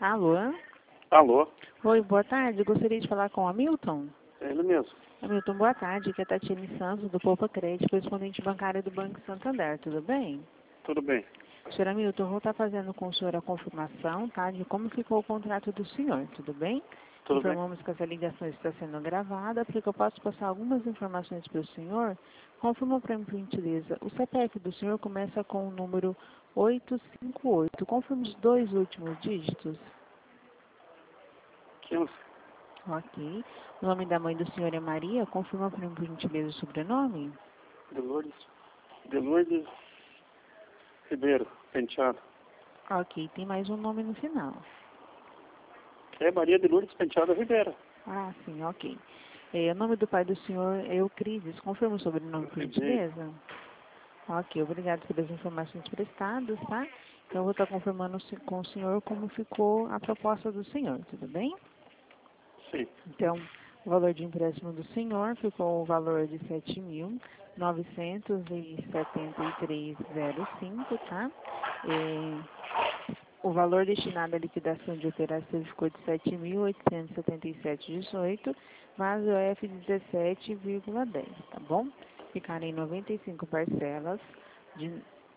Alô? Alô? Oi, boa tarde. Gostaria de falar com o Hamilton. É ele mesmo. Hamilton, boa tarde. Aqui é a Tatiane Santos, do Poupa Crédito, correspondente bancária do Banco Santander. Tudo bem? Tudo bem. Senhor Hamilton, vou estar fazendo com o senhor a confirmação, tá, de como ficou o contrato do senhor. Tudo bem? Tudo bem. Informamos que essa ligação está sendo gravada, porque eu posso passar algumas informações para o senhor. Confirma para mim, por gentileza. O CPF do senhor começa com o número 858. Confirma os dois últimos dígitos. 15. Ok. O nome da mãe do senhor é Maria. Confirma para mim, por gentileza, o sobrenome. Delordes Ribeiro, Penteado. Ok. Tem mais um nome no final. É Maria de Lourdes Penteado Ribeiro. Ah, sim. Ok. O nome do pai do senhor é Euclides. Confirma o sobrenome, por gentileza. Ok. Obrigado pelas informações prestadas, tá? Então, eu vou estar confirmando com o senhor como ficou a proposta do senhor. Tudo bem? Sim. Então, o valor de empréstimo do senhor ficou o valor de 7.973,05, tá? O valor destinado à liquidação de operações ficou de 7.877,18, mas o F 17,10, tá bom? Ficaram em 95 parcelas de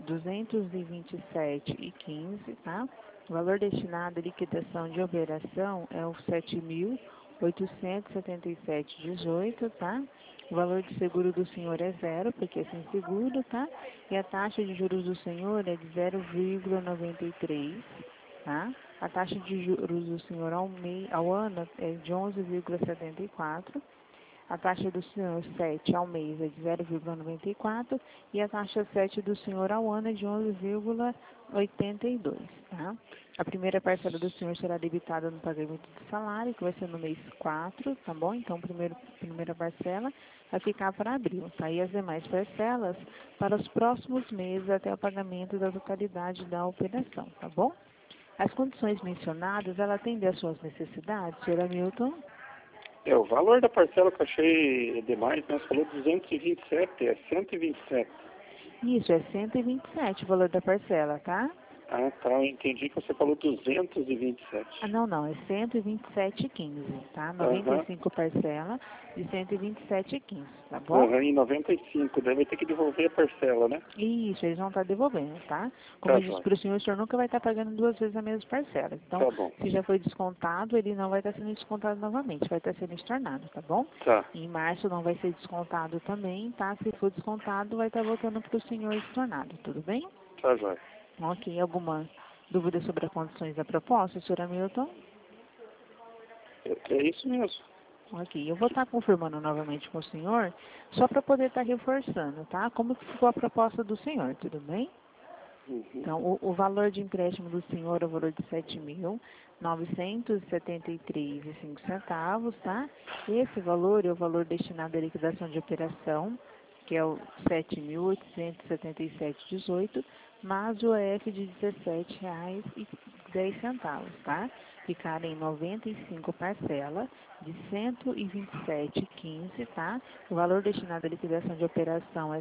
227,15, tá? O valor destinado à liquidação de operação é o 7.877,18, tá? O valor de seguro do senhor é zero, porque é sem seguro, tá? E a taxa de juros do senhor é de 0,93, tá? A taxa de juros do senhor ao ano é de 11,74. A taxa do senhor 7 ao mês é de 0,94 e a taxa 7 do senhor ao ano é de 11,82, tá? A primeira parcela do senhor será debitada no pagamento do salário, que vai ser no mês 4, tá bom? Então, primeira parcela vai ficar para abril, tá? E as demais parcelas para os próximos meses até o pagamento da totalidade da operação, tá bom? As condições mencionadas, ela atende às suas necessidades, senhor Hamilton? O valor da parcela que eu achei demais, né? Você falou 227, é 127. Isso, é 127 o valor da parcela, tá? Ah, tá. Eu entendi que você falou 227. Ah, não, é 127,15, tá? 95 parcela de 127,15, tá bom? Em 95, deve ter que devolver a parcela, né? Isso, eles vão estar devolvendo, tá? Como Tá eu disse bom. para o senhor nunca vai estar pagando duas vezes a mesma parcela. Então, Tá bom. se já foi descontado, ele não vai estar sendo descontado novamente, vai estar sendo estornado, tá bom? Tá. Em março não vai ser descontado também, tá? Se for descontado, vai estar voltando para o senhor estornado, tudo bem? Tá, jóia. Ok, alguma dúvida sobre as condições da proposta, senhor Hamilton? É isso mesmo. Ok, eu vou estar confirmando novamente com o senhor, só para poder estar reforçando, tá? Como que ficou a proposta do senhor, tudo bem? Então, o valor de empréstimo do senhor é o valor de 7.973,05, tá? Esse valor é o valor destinado à liquidação de operação, que é o 7.877,18, mais o EF de R$17,10, tá? Ficaram em 95 parcelas de 127,15, tá? O valor destinado à liquidação de operação é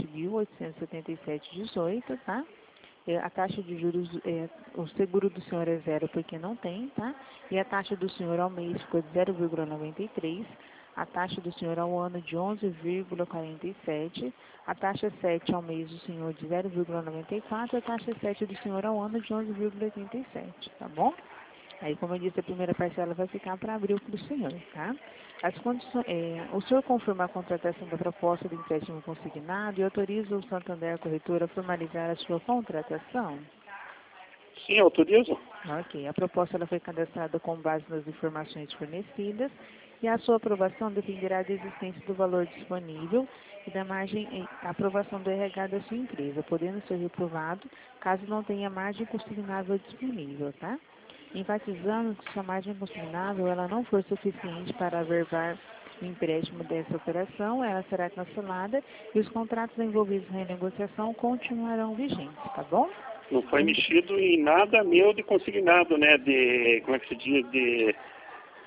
7.877,18, tá? A taxa de juros, o seguro do senhor é zero porque não tem, tá? E a taxa do senhor ao mês ficou de 0,93, a taxa do senhor ao ano de 11,47, a taxa 7 ao mês do senhor de 0,94, a taxa 7 do senhor ao ano de 11,87, tá bom? Aí, como eu disse, a primeira parcela vai ficar para abril para o senhor, tá? As condições, o senhor confirma a contratação da proposta de empréstimo consignado e autoriza o Santander Corretora a formalizar a sua contratação? Sim, autorizo. Ok. A proposta ela foi cadastrada com base nas informações fornecidas e a sua aprovação dependerá da existência do valor disponível e da margem, a aprovação do RH da sua empresa, podendo ser reprovado caso não tenha margem consignável disponível, tá? Enfatizando que se a margem consignável ela não for suficiente para averbar o empréstimo dessa operação, ela será cancelada e os contratos envolvidos na renegociação continuarão vigentes, tá bom? Não foi mexido em nada meu de consignado, né? De, como é que se diz?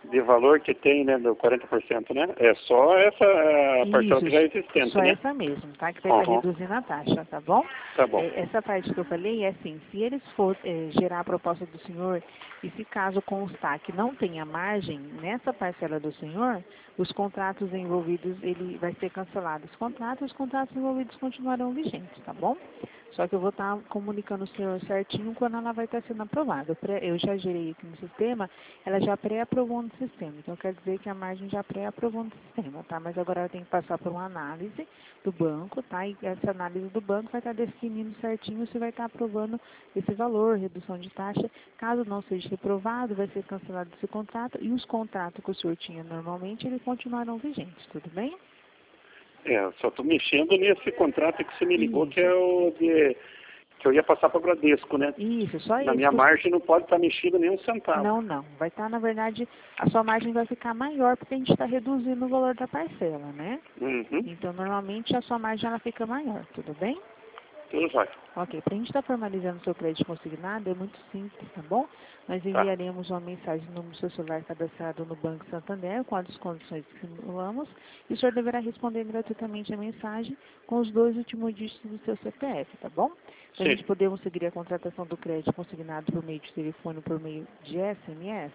de valor que tem, né, do 40%, né? É só essa parcela que já é existente, só né? essa mesmo, tá? Que vai estar reduzindo a taxa, tá bom? Tá bom. Essa parte que eu falei é assim, se eles for gerar a proposta do senhor e se caso constar que não tenha margem nessa parcela do senhor, os contratos envolvidos, ele vai ser cancelado. Os contratos envolvidos continuarão vigentes, tá bom? Só que eu vou estar comunicando o senhor certinho quando ela vai estar sendo aprovada. Eu já gerei aqui no sistema, ela já pré-aprovou no sistema. Então, quer dizer que a margem já pré-aprovou no sistema, tá? Mas agora ela tem que passar por uma análise do banco, tá? E essa análise do banco vai estar definindo certinho se vai estar aprovando esse valor, redução de taxa. Caso não seja reprovado, vai ser cancelado esse contrato. E os contratos que o senhor tinha normalmente, eles continuarão vigentes, tudo bem? Só estou mexendo nesse contrato que você me ligou, que é o de... que eu ia passar para o Bradesco, né? Isso, só isso. Na minha margem não pode estar mexido nem um centavo. Não. Vai estar, na verdade, a sua margem vai ficar maior porque a gente está reduzindo o valor da parcela, né? Uhum. Então, normalmente, a sua margem ela fica maior, tudo bem? Tudo vai. Ok, para a gente estar formalizando o seu crédito consignado é muito simples, tá bom? Nós enviaremos uma mensagem no seu celular cadastrado no Banco Santander com as condições que simulamos e o senhor deverá responder gratuitamente a mensagem com os 2 últimos dígitos do seu CPF, tá bom? Para a gente podemos seguir a contratação do crédito consignado por meio de telefone ou por meio de SMS?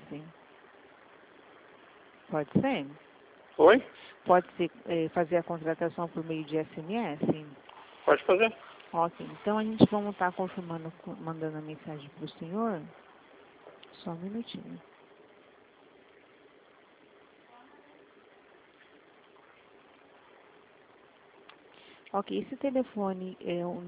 Pode ser? Oi? Pode ser fazer a contratação por meio de SMS? Pode fazer. Ok, então a gente vamos estar confirmando, mandando a mensagem para o senhor. Só um minutinho. Ok, esse telefone é o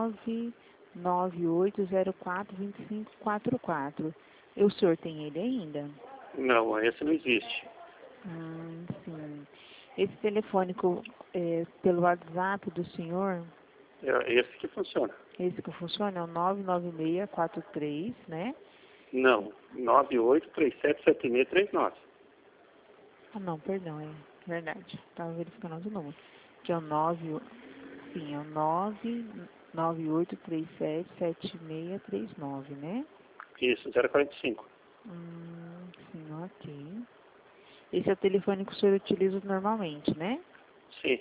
998042544. O senhor tem ele ainda? Não, esse não existe. Sim. Esse telefone pelo WhatsApp do senhor, É esse que funciona. esse que funciona é o 99643, né? Não, 98377639. Ah, não, perdão, é verdade. Estava verificando outro número. Que é o 998377639, né? Isso, 045. Sim, ok. Esse é o telefone que o senhor utiliza normalmente, né? Sim.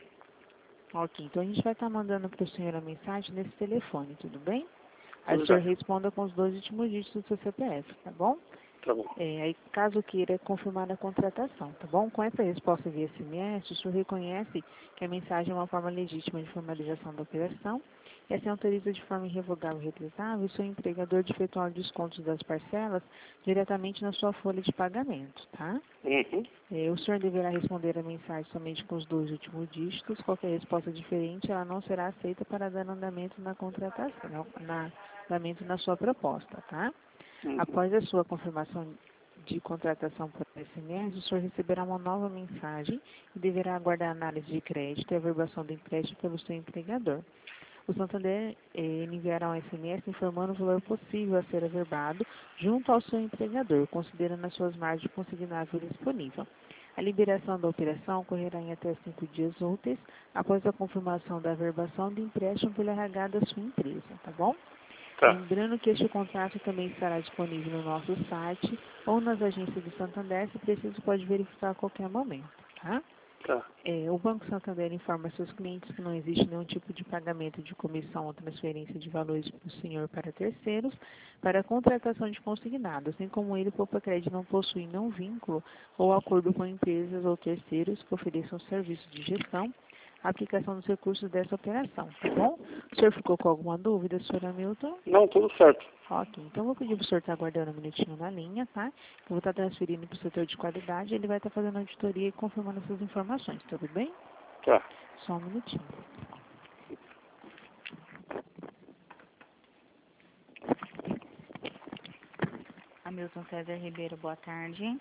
Ok, então a gente vai estar mandando para o senhor a mensagem nesse telefone, tudo bem? Aí o Tudo senhor bem. responda com os 2 últimos dígitos do seu CPF, tá bom? Tá bom. Aí, caso queira confirmar a contratação, tá bom? Com essa resposta via SMS, o senhor reconhece que a mensagem é uma forma legítima de formalização da operação e assim autoriza de forma irrevogável e represável o seu empregador de efetuar descontos das parcelas diretamente na sua folha de pagamento, tá? Uhum. O senhor deverá responder a mensagem somente com os 2 últimos dígitos. Qualquer resposta diferente, ela não será aceita para dar andamento na contratação, andamento na sua proposta, tá? Uhum. Após a sua confirmação de contratação por SMS, o senhor receberá uma nova mensagem e deverá aguardar a análise de crédito e a averbação do empréstimo pelo seu empregador. O Santander enviará um SMS informando o valor possível a ser averbado junto ao seu empregador, considerando as suas margens consignáveis disponíveis. A liberação da operação ocorrerá em até 5 dias úteis após a confirmação da averbação do empréstimo pelo RH da sua empresa, tá bom? Tá. Lembrando que este contrato também estará disponível no nosso site ou nas agências do Santander, se preciso pode verificar a qualquer momento, tá? Tá. O Banco Santander informa seus clientes que não existe nenhum tipo de pagamento de comissão ou transferência de valores do senhor para terceiros para a contratação de consignado, assim como ele, Poupa Crédito, não possui nenhum vínculo ou acordo com empresas ou terceiros que ofereçam serviço de gestão, a aplicação dos recursos dessa operação, tá bom? O senhor ficou com alguma dúvida, senhor Hamilton? Não, tudo certo. Ok, então eu vou pedir para o senhor estar aguardando um minutinho na linha, tá? Eu vou estar transferindo para o setor de qualidade, ele vai estar fazendo a auditoria e confirmando essas informações, tudo bem? Tá. Só um minutinho. Hamilton César Ribeiro, boa tarde.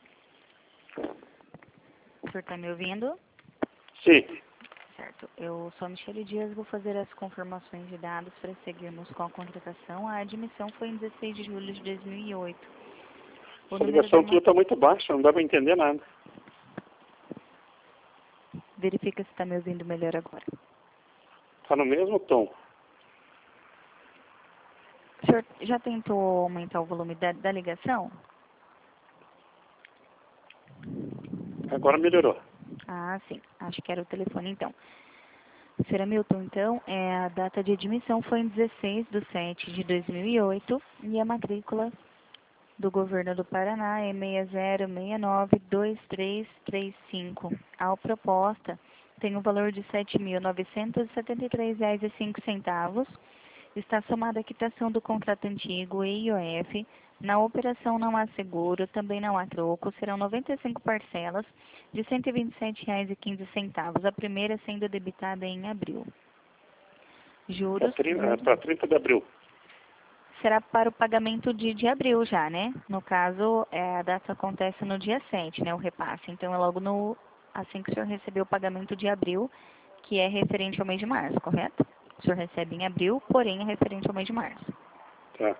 O senhor está me ouvindo? Sim. Certo. Eu sou a Michele Dias, vou fazer as confirmações de dados para seguirmos com a contratação. A admissão foi em 16 de julho de 2008. A ligação tua está muito baixa, não dá para entender nada. Verifica se está me ouvindo melhor agora. Está no mesmo tom. O senhor já tentou aumentar o volume da ligação? Agora melhorou. Ah, sim. Acho que era o telefone, então. Sr. Hamilton, então, a data de admissão foi em 16/7/2008 e a matrícula do Governo do Paraná é 60692335. A proposta tem um valor de R$ 7.973,05. Está somada a quitação do contrato antigo e IOF. Na operação não há seguro, também não há troco. Serão 95 parcelas de R$ 127,15, a primeira sendo debitada em abril. Juros... Para 30 de abril. Será para o pagamento de abril já, né? No caso, a data acontece no dia 7, né? O repasse. Então, é logo assim que o senhor receber o pagamento de abril, que é referente ao mês de março, correto? O senhor recebe em abril, porém é referente ao mês de março. Tá.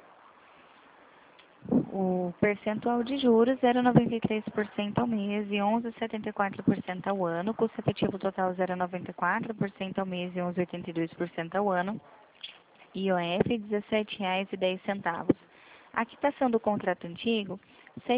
O percentual de juros era 0,93% ao mês e 11,74% ao ano. O custo efetivo total 0,94% ao mês e 11,82% ao ano. IOF R$ 17,10. A quitação do contrato antigo, R$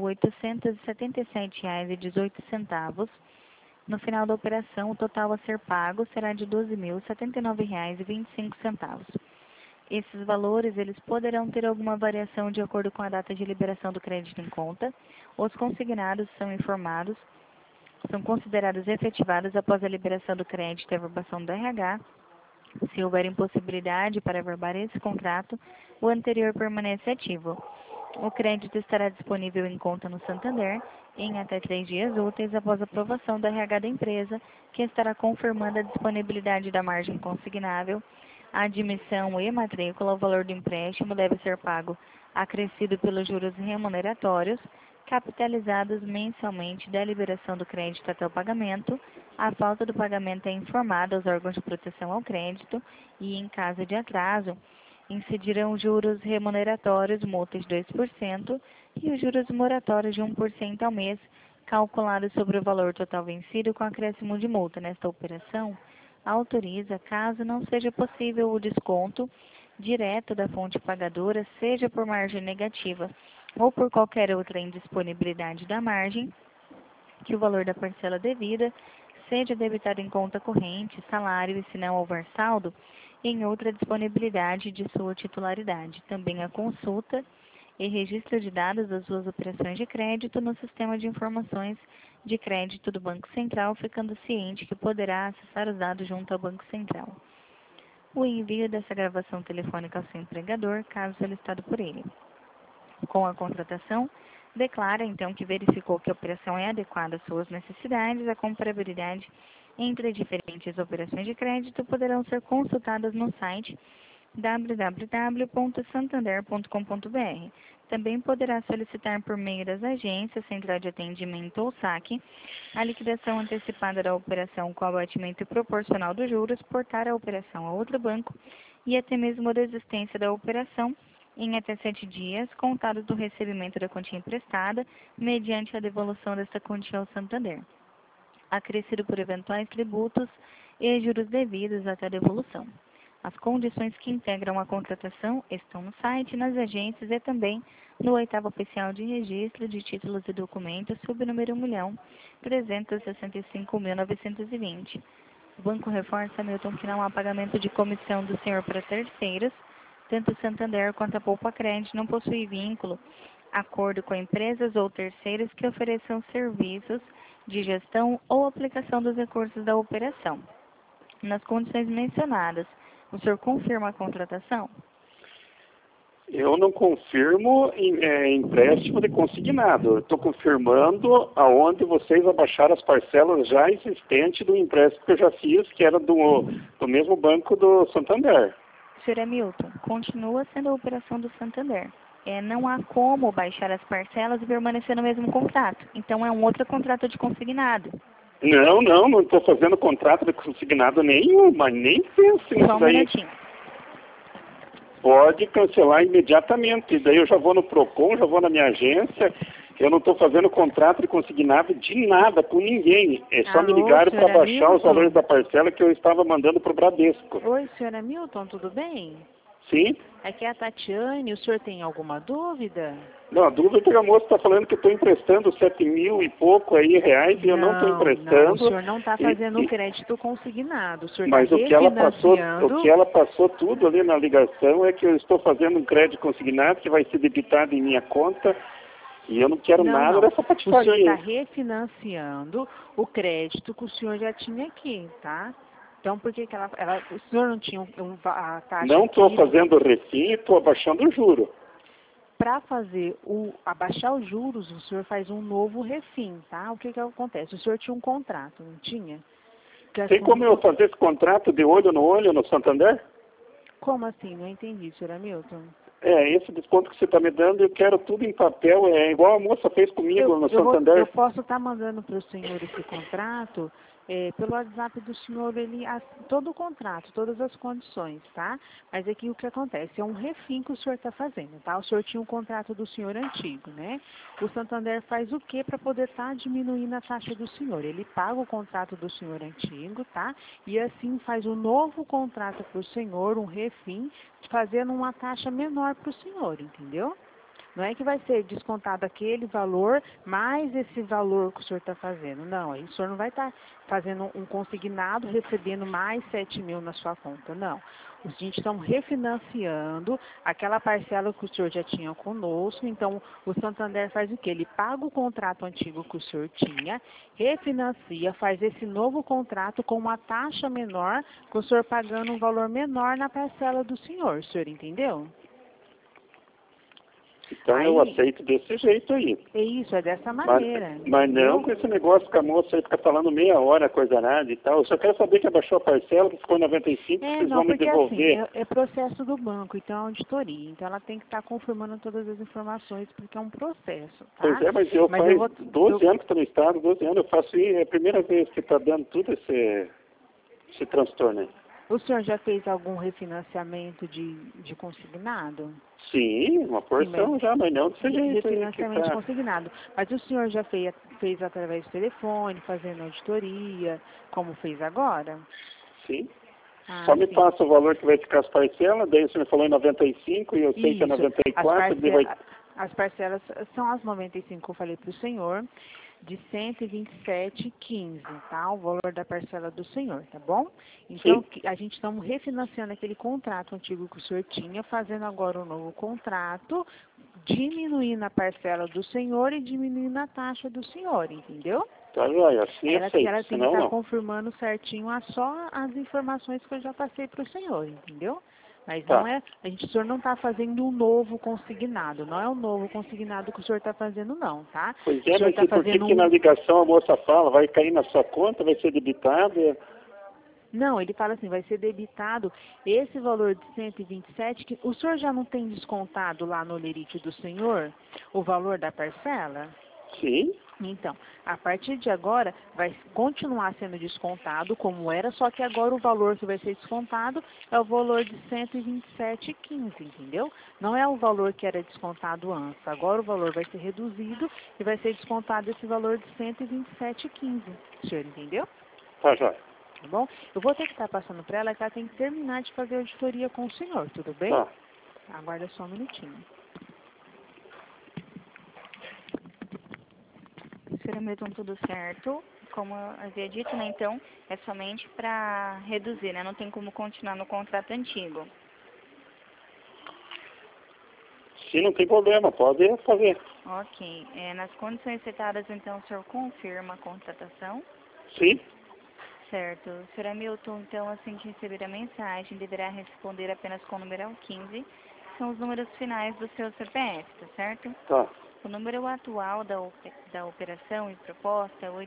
7.877,18. No final da operação, o total a ser pago será de R$ 12.079,25. Esses valores eles poderão ter alguma variação de acordo com a data de liberação do crédito em conta. Os consignados são considerados efetivados após a liberação do crédito e a averbação do RH. Se houver impossibilidade para averbar esse contrato, o anterior permanece ativo. O crédito estará disponível em conta no Santander em até 3 dias úteis após a aprovação do RH da empresa, que estará confirmando a disponibilidade da margem consignável. A admissão e matrícula, o valor do empréstimo deve ser pago acrescido pelos juros remuneratórios, capitalizados mensalmente da liberação do crédito até o pagamento. A falta do pagamento é informada aos órgãos de proteção ao crédito e, em caso de atraso, incidirão juros remuneratórios, multas de 2% e os juros moratórios de 1% ao mês, calculados sobre o valor total vencido com acréscimo de multa. Nesta operação, autoriza, caso não seja possível o desconto direto da fonte pagadora, seja por margem negativa ou por qualquer outra indisponibilidade da margem, que o valor da parcela devida seja debitado em conta corrente, salário e, se não houver saldo, em outra disponibilidade de sua titularidade. Também a consulta e registro de dados das suas operações de crédito no sistema de informações de crédito do Banco Central, ficando ciente que poderá acessar os dados junto ao Banco Central. O envio dessa gravação telefônica ao seu empregador, caso solicitado por ele. Com a contratação, declara então que verificou que a operação é adequada às suas necessidades. A comparabilidade entre diferentes operações de crédito poderão ser consultadas no site www.santander.com.br. Também poderá solicitar por meio das agências, central de atendimento ou saque, a liquidação antecipada da operação com abatimento proporcional dos juros, portar a operação a outro banco e até mesmo a desistência da operação em até 7 dias, contados do recebimento da quantia emprestada, mediante a devolução desta quantia ao Santander, acrescido por eventuais tributos e juros devidos até a devolução. As condições que integram a contratação estão no site, nas agências e também no 8º Oficial de Registro de Títulos e Documentos, sob o número 1.365.920. O banco reforça, Milton, que não há pagamento de comissão do senhor para terceiros. Tanto o Santander quanto a Poupa Crédito não possuem vínculo, acordo com empresas ou terceiros que ofereçam serviços de gestão ou aplicação dos recursos da operação. Nas condições mencionadas, o senhor confirma a contratação? Eu não confirmo empréstimo de consignado. Eu estou confirmando aonde vocês abaixaram as parcelas já existentes do empréstimo que eu já fiz, que era do mesmo banco do Santander. Sr. Hamilton, continua sendo a operação do Santander. Não há como baixar as parcelas e permanecer no mesmo contrato. Então, é um outro contrato de consignado. Não estou fazendo contrato de consignado nenhum, mas nem penso nisso. Só um minutinho. Pode cancelar imediatamente. Daí eu já vou no PROCON, já vou na minha agência. Eu não estou fazendo contrato de consignado de nada com ninguém. É só me ligarem para baixar os valores da parcela que eu estava mandando para o Bradesco. Oi, senhora Milton, tudo bem? Sim. É que a Tatiane, o senhor tem alguma dúvida? Não, a dúvida é que a moça está falando que eu estou emprestando 7.000 e pouco aí reais e eu não estou Não, emprestando. o senhor não está e- fazendo um e- crédito consignado. O senhor está mas o que ela refinanciando. passou tudo ali na ligação é que eu estou fazendo um crédito consignado que vai ser debitado em minha conta e eu não quero Não, nada não. dessa O senhor está patifaria. refinanciando o crédito que o senhor já tinha aqui, tá? Então, por que que o senhor não tinha a taxa Não estou aqui fazendo refim, estou abaixando o juro. para fazer abaixar os juros, o senhor faz um novo refim, tá? O que que acontece? O senhor tinha um contrato, não tinha? Que as Tem como eu condições... fazer esse contrato de olho no Santander? Como assim? Não entendi, senhor Hamilton. Esse desconto que você está me dando, eu quero tudo em papel, é igual a moça fez comigo no Eu Santander. posso estar mandando para o senhor esse contrato, pelo WhatsApp do senhor, todo o contrato, todas as condições, tá? Mas aqui o que acontece? É um refim que o senhor está fazendo, tá? O senhor tinha um contrato do senhor antigo, né? O Santander faz o que para poder estar diminuindo a taxa do senhor? Ele paga o contrato do senhor antigo, tá? E assim faz um novo contrato para o senhor, um refim, fazendo uma taxa menor para o senhor, entendeu? Não é que vai ser descontado aquele valor mais esse valor que o senhor está fazendo. Não, aí o senhor não vai estar fazendo um consignado, recebendo mais 7.000 na sua conta. Não. A gente está refinanciando aquela parcela que o senhor já tinha conosco. Então, o Santander faz o quê? Ele paga o contrato antigo que o senhor tinha, refinancia, faz esse novo contrato com uma taxa menor, com o senhor pagando um valor menor na parcela do senhor. O senhor entendeu? Então eu Aí, aceito desse jeito aí. é isso, é dessa Mas, maneira, mas não entendeu? com esse negócio que a moça aí fica falando meia hora, coisa nada e tal. Eu só quero saber que abaixou a parcela, que ficou em 95, que vocês Não, vão me porque assim, devolver. é processo do banco, então é auditoria. Então ela tem que estar confirmando todas as informações, porque é um processo, Pois tá? é, mas eu Mas eu faz vou... 12 anos que estou no estado, 12 anos eu faço isso, é a primeira vez que está dando tudo esse transtorno aí. O senhor já fez algum refinanciamento de consignado? Sim, uma Sim, mas porção já, mas não desse jeito aí que refinanciamento de tá. consignado. Mas o senhor já fez através do telefone, fazendo auditoria, como fez agora? Sim. Só Ah, me sim. passa o valor que vai ficar as parcelas, daí você me falou em 95 e eu sei que é Isso. 94, daí vai... As parcelas são as 95 que eu falei para o senhor, de 127,15, tá? O valor da parcela do senhor, tá bom? Então, Sim, a gente estamos refinanciando aquele contrato antigo que o senhor tinha, fazendo agora um novo contrato, diminuindo a parcela do senhor e diminuindo a taxa do senhor, entendeu? tá joia, assim Ela aceito, tem que senão estar não. confirmando certinho só as informações que eu já passei para o senhor, entendeu? Mas não Tá. é, o senhor não está fazendo um novo consignado, não é um novo consignado que o senhor está fazendo não, tá? Pois O é, senhor mas está e por que fazendo que na um... ligação a moça fala, vai cair na sua conta, vai ser debitado? Não, ele fala assim, vai ser debitado esse valor de 127, que o senhor já não tem descontado lá no lerite do senhor o valor da parcela? Sim, Então, a partir de agora, vai continuar sendo descontado como era, só que agora o valor que vai ser descontado é o valor de 127,15, entendeu? Não é o valor que era descontado antes. Agora o valor vai ser reduzido e vai ser descontado esse valor de 127,15. O senhor entendeu? tá joia. Tá bom? Eu vou ter que estar passando para ela que ela tem que terminar de fazer a auditoria com o senhor, tudo bem? Tá. Aguarda só um minutinho. Senhor Hamilton, tudo certo. Como eu havia dito, né, então, é somente para reduzir, né? Não tem como continuar no contrato antigo. Se não tem problema, pode fazer. Ok. Nas condições citadas, então, o senhor confirma a contratação? Sim, Certo. Senhor Hamilton, então, assim que receber a mensagem, deverá responder apenas com o numeral 15, que são os números finais do seu CPF, tá certo? tá. O número atual da operação e proposta é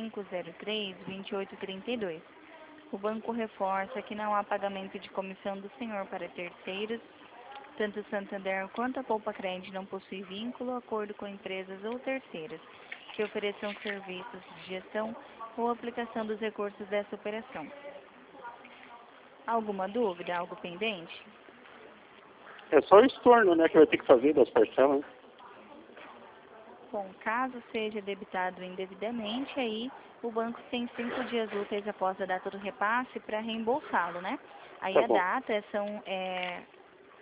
8503-2832. O banco reforça que não há pagamento de comissão do senhor para terceiros. Tanto o Santander quanto a Poupa Crédito não possuem vínculo, acordo com empresas ou terceiras que ofereçam serviços de gestão ou aplicação dos recursos dessa operação. Alguma dúvida, algo pendente? É só o estorno, né, que vai ter que fazer das parcelas. Bom, caso seja debitado indevidamente, aí o banco tem 5 dias úteis após a data do repasse para reembolsá-lo, né? Aí Tá a bom. data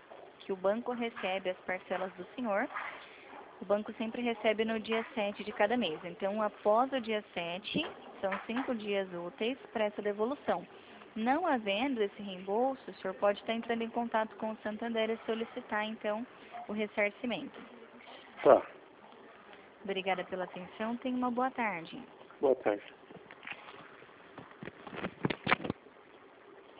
que o banco recebe as parcelas do senhor, o banco sempre recebe no dia 7 de cada mês. Então, após o dia 7, são 5 dias úteis para essa devolução. Não havendo esse reembolso, o senhor pode estar entrando em contato com o Santander e solicitar, então, o ressarcimento. Tá. Obrigada pela atenção. Tenha uma boa tarde. Boa tarde.